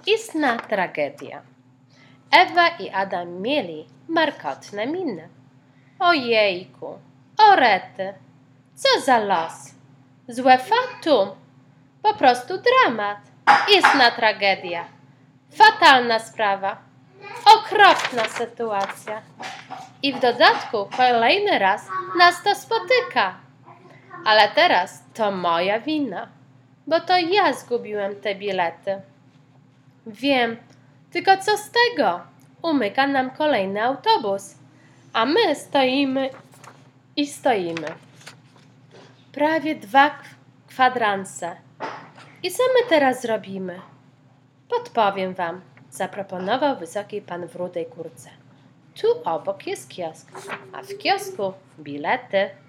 istna tragedia. Ewa i Adam mieli markotne miny. Ojejku, o rety, co za los, złe fatum, po prostu dramat, istna tragedia, fatalna sprawa, okropna sytuacja. I w dodatku kolejny raz nas to spotyka. Ale teraz to moja wina, bo to ja zgubiłem te bilety. Wiem, tylko co z tego? Umyka nam kolejny autobus, a my stoimy i stoimy. Prawie 2 kwadranse. I co my teraz zrobimy? Podpowiem wam, zaproponował wysoki pan w rudej kurce. Tu obok jest kiosk, a w kiosku bilety.